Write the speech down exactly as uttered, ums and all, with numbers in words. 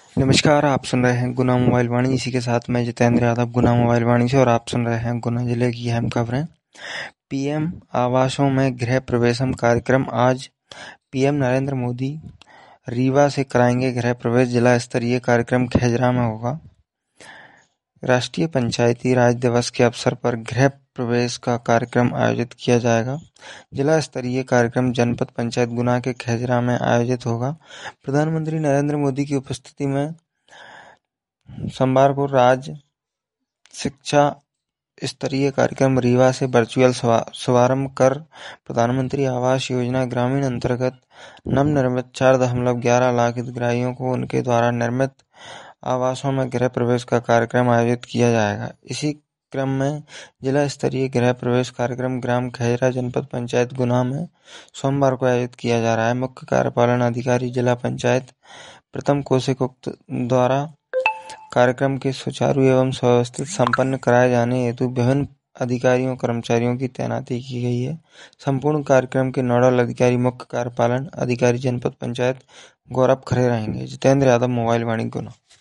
नमस्कार, आप सुन रहे हैं गुना मोबाइल वाणी। इसी के साथ मैं जितेंद्र यादव गुना मोबाइल वाणी से, और आप सुन रहे हैं गुना जिले की अहम खबरें। पीएम आवासों में गृह प्रवेशम कार्यक्रम। आज पीएम नरेंद्र मोदी रीवा से कराएंगे गृह प्रवेश। जिला स्तरीय कार्यक्रम खेजरा में होगा। राष्ट्रीय पंचायती राज दिवस के अवसर पर गृह प्रवेश का कार्यक्रम आयोजित किया जाएगा। जिला स्तरीय कार्यक्रम जनपद पंचायत गुना के खेजरा में आयोजित होगा। प्रधानमंत्री नरेंद्र मोदी की उपस्थिति में सोमवार को राज्य शिक्षा स्तरीय कार्यक्रम रीवा से वर्चुअल शुभारंभ कर प्रधानमंत्री आवास योजना ग्रामीण अंतर्गत नवनिर्मित चार दशमलव ग्यारह लाख हितग्राहियों को उनके द्वारा निर्मित आवासों में गृह प्रवेश का कार्यक्रम आयोजित किया जाएगा। इसी क्रम में जिला स्तरीय गृह प्रवेश कार्यक्रम ग्राम खेजरा जनपद पंचायत गुना में सोमवार को आयोजित किया जा रहा है। मुख्य कार्यपालन अधिकारी जिला पंचायत प्रथम कौशिक उक्त द्वारा कार्यक्रम के सुचारू एवं सुव्यवस्थित संपन्न कराए जाने हेतु विभिन्न अधिकारियों कर्मचारियों की तैनाती की गई है। संपूर्ण कार्यक्रम के नोडल अधिकारी मुख्य कार्यपालन अधिकारी जनपद पंचायत गौरव खरे रहेंगे। जितेंद्र यादव, मोबाइल वाणी, गुना।